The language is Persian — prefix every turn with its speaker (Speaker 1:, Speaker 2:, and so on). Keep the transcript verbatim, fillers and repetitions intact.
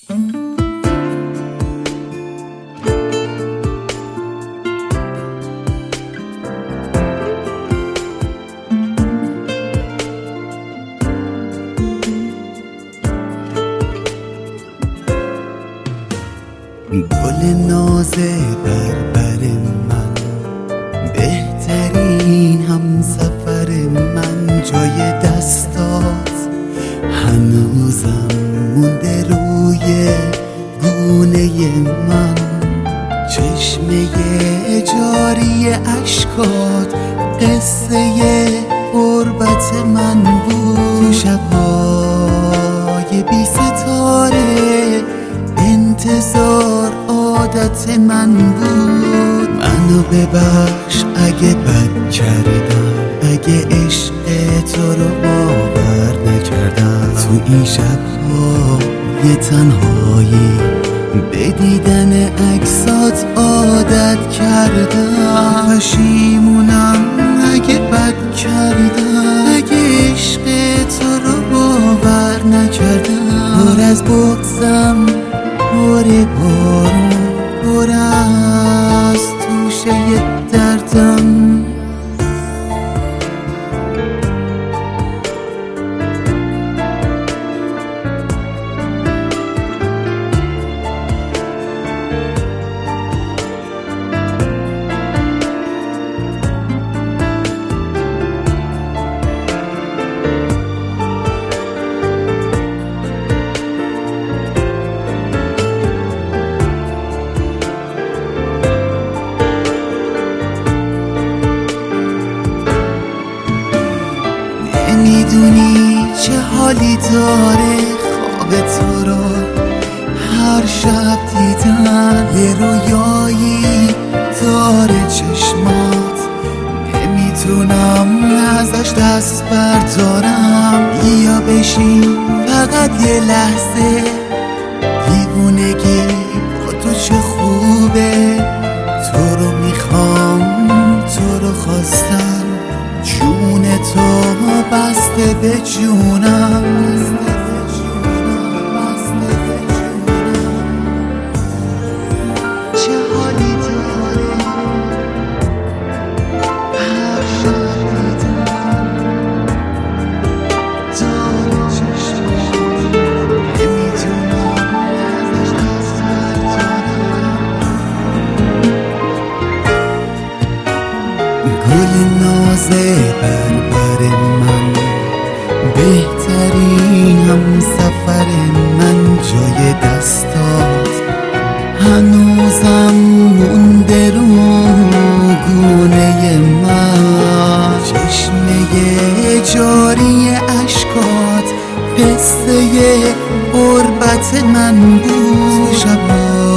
Speaker 1: گل نازه بربر من، بهترین همسفر من، جای دستات هنوزم مونده روی گونه من، چشمه جاری اشکات قصه غربت من بود. شب‌های بی ستاره انتظار عادت من بود. منو ببخش اگه بد کردم، اگه عشق تو رو باور نکردم. تو این شب‌ها یه تنهایی به دیدن عکسات عادت کردم. پشیمونم اگه بد کردم، اگه عشق تو رو باور نکردم. پر از بغضم، پر بارون، پر از توشه دردم. نمیدونی چه حالی داره خواب تو رو هر شب دیدن. یه رویایی داره چشمات، نمیتونم ازش دست بردارم. بیا بشین فقط یه لحظه، دیوونگی با تو چه خوبه. تو رو میخوام، تو رو خواستم، جون تو بسته به جونم. چه حالی داره هر شب دیدن، داره چشمات، نمیتونم ازش دست بردارم. گل نازه بربر من، بهترین همسفر من، جای دستات هنوزم مونده رو گونه من. چشمه جاری اشکات قصه غربت من بود. شبا